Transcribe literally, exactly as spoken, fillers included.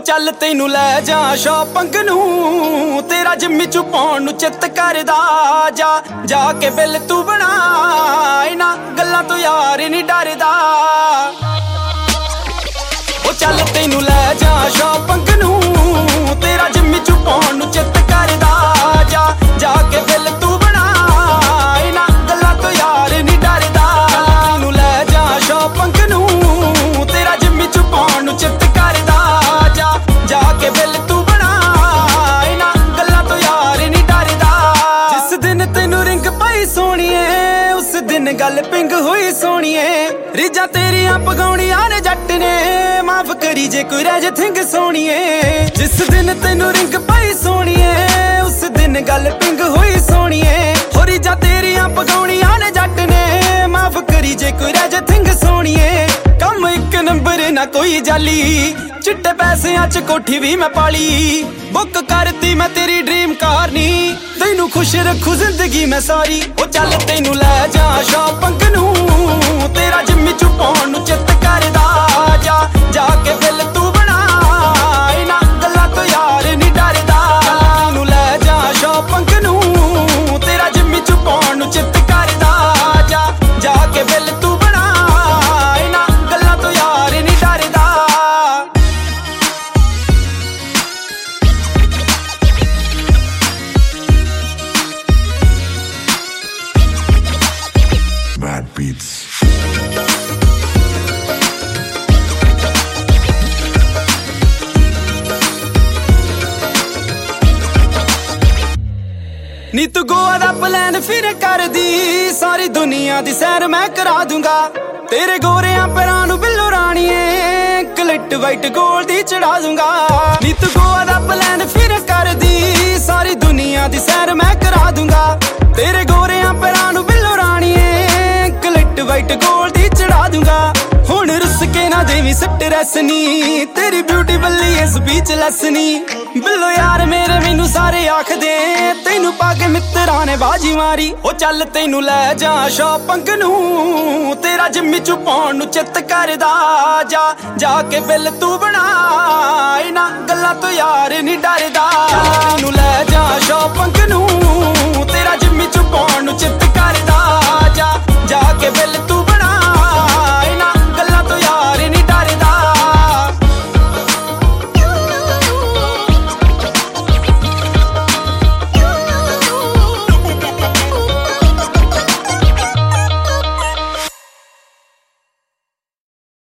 ਚੱਲ ਤੈਨੂੰ ਲੈ ਜਾ ਸ਼ੌਪਿੰਗ ਨੂੰ, ਤੇਰਾ ਜਿੰਮੀ ਚੋਂ ਪਾਉਣ ਨੂੰ ਚਿੱਤ ਕਰਦਾ। ਜਾ ਜਾ ਕੇ ਬਿੱਲ ਤੂੰ ਬਣਾ, ਇਹਨਾਂ ਗੱਲਾਂ ਤੋਂ ਯਾਰ ਨਹੀਂ ਡਰਦਾ। ਉਹ ਚੱਲ ਤੈਨੂੰ ਲੈ ਜਾ ਸ਼ੌਪਿੰਗ ਨੂੰ, ਤੇਰਾ ਜਿੰਮੀ ਚੋਂ ਪਾਉਣ ਨੂੰ ਚਿੱਤ ਕਰਦਾ। ਜਾ ਜਾ ਕੇ ਬਿੱਲ ਤੂੰ ਬਣਾ, ਇਹਨਾਂ ਗੱਲਾਂ ਤੋਂ ਯਾਰ ਨਹੀਂ ਡਰਦਾ। ਤੈਨੂੰ ਲੈ ਜਾ ਸ਼ੌਪਿੰਗ ਨੂੰ, ਤੇਰਾ ਜਿੰਮੀ ਚੋਂ ਪਾਉਣ ਨੂੰ ਚਿੱਤ ਕਰਦਾ। ਜਾ ਜਾ ਕੇ ਬਿੱਲ ਤੂੰ ਬਣਾ, ਇਹਨਾਂ ਗੱਲਾਂ ਤੋਂ ਯਾਰ ਨਹੀਂ ਡਰਦਾ। ਜਿਸ ਦਿਨ ਤੈਨੂੰ ਰਿੰਗ ਪਾਈ ਸੋਹਣੀਏ, ਉਸ ਦਿਨ ਗੱਲ ਪਿੰਗ ਹੋਈ ਸੋਹਣੀਏ। ਰੀਜਾਂ ਤੇਰੀਆਂ ਪਗਾਉਣੀਆਂ ਨੇ ਜੱਟ ਨੇ, ਮਾਫ ਕਰੀ ਜੇ ਕੋਈ ਰਹਿ ਜੇ ਥਿੰਗ ਸੋਹਣੀਏ। ਜਿਸ ਦਿਨ ਤੈਨੂੰ ਰਿੰਗ ਪਾਈ ਸੋਹਣੀਏ, ਉਸ ਦਿਨ ਗੱਲ ਪਿੰਗ ਹੋਈ ਸੋਹਣੀਏ। ਹੋ ਰੀਜਾਂ ਤੇਰੀਆਂ ਪਗਾਉਣੀਆਂ ਨੇ ਜੱਟ ਨੇ, ਮਾਫ ਕਰੀ ਜੇ ਕੋਈ ਰਹਿ ਜੇ ਥਿੰਗ ਸੋਹਣੀਏ। ਕੰਮ ਇੱਕ ਨੰਬਰ ਨਾ ਕੋਈ ਜਾਲੀ, ਚਿੱਟੇ ਪੈਸਿਆਂ ਚ ਕੋਠੀ ਵੀ ਮੈਂ ਪਾਲੀ। ਬੁੱਕ ਕਰਤੀ ਮੈਂ ਤੇਰੀ ਡ੍ਰੀਮ ਕਾਰ ਨੀ, ਤੈਨੂੰ ਖੁਸ਼ ਰੱਖੂ ਜ਼ਿੰਦਗੀ ਮੈਂ ਸਾਰੀ। ਉਹ ਚੱਲ ਤੈਨੂੰ ਲੈ ਜਾ ਸ਼ੌਪਿੰਗ ਨੂੰ, ਤੇਰਾ ਜਿੰਮੀ ਚੋਂ ਪਾਉਣ ਨੂੰ ਚਿੱਤ ਕਰਦਾ। ਜਾ ਜਾ ਕੇ ਬਿੱਲ ਤੂੰ ਬਣਾ, ਇਹਨਾਂ ਗੱਲਾਂ ਤੋਂ ਯਾਰ ਨਹੀਂ ਡਰਦਾ। ਤੈਨੂੰ ਲੈ ਜਾ ਸ਼ੌਪਿੰਗ ਨੂੰ, ਤੇਰਾ ਜਿੰਮੀ ਚੋਂ ਪਾਉਣ ਨੂੰ ਚਿੱਤ ਕਰਦਾ। ਜਾ ਜਾ ਕੇ ਬਿੱਲ ਤੂੰ ਬਣਾ, ਇਹਨਾਂ ਗੱਲਾਂ ਤੋਂ ਯਾਰ ਨਹੀਂ ਡਰਦਾ। Bad beats. ਨੀ ਤੂੰ ਗੋਆ ਦਾ ਪਲਾਨ ਫਿਰ ਕਰਦੀ, ਸਾਰੀ ਦੁਨੀਆ ਦੀ ਸੈਰ ਮੈਂ ਕਰਾ ਦੂੰਗਾ। ਤੇਰੇ ਗੋਰਿਆਂ ਪੈਰਾਂ ਨੂੰ ਬਿੱਲੋ ਰਾਣੀਏ, ਕਲਿੱਟ ਵਾਈਟ ਗੋਲ ਦੀ ਚੜਾ ਦੂੰਗਾ। ਨੀ ਤੂੰ ਗੋਆ ਦਾ ਪਲਾਨ ਫਿਰ ਕਰਦੀ, ਸਾਰੀ ਦੁਨੀਆ ਦੀ ਸੈਰ ਮੈਂ ਕਰਾ ਦੂੰਗਾ। ਤੇਰੇ ਗੋਰਿਆਂ ਪੈਰਾਂ ਨੂੰ ਬਿੱਲੋ ਰਾਣੀਏ, ਕਲਿੱਟ ਵਾਈਟ ਗੋਲ ਦੀ ਚੜਾ ਦੂੰਗਾ। ਹੁਣ ਰੁੱਸ ਕੇ ਨਾ ਦੇਵੀਂ ਸੱਟ ਰਸਨੀ, ਤੇਰੀ ਬਿਊਟੀ ਬੱਲੀ ਇਸ ਬੀਚ ਲੈਸਨੀ। ਬਿੱਲੋ ਯਾਰ ਮੇਰੇ ਮੈਨੂੰ ਸਾਰੇ ਆਖਦੇ, ਤੈਨੂੰ ਪਾ ਕੇ ਮਿੱਤਰਾਂ ਨੇ ਬਾਜੀ ਮਾਰੀ। ਉਹ ਚੱਲ ਤੈਨੂੰ ਲੈ ਜਾ ਸ਼ੌਪਿੰਗ ਨੂੰ, ਤੇਰਾ ਜਿੰਮੀ ਚੋਂ ਪਾਉਣ ਨੂੰ ਚਿੱਤ ਕਰਦਾ। ਜਾ ਜਾ ਕੇ ਬਿੱਲ ਤੂੰ ਬਣਾ, ਇਹਨਾਂ ਗੱਲਾਂ ਤੋਂ ਯਾਰ ਨਹੀਂ ਡਰਦਾ। ਤੈਨੂੰ ਲੈ ਜਾ ਸ਼ੌਪਿੰਗ ਨੂੰ,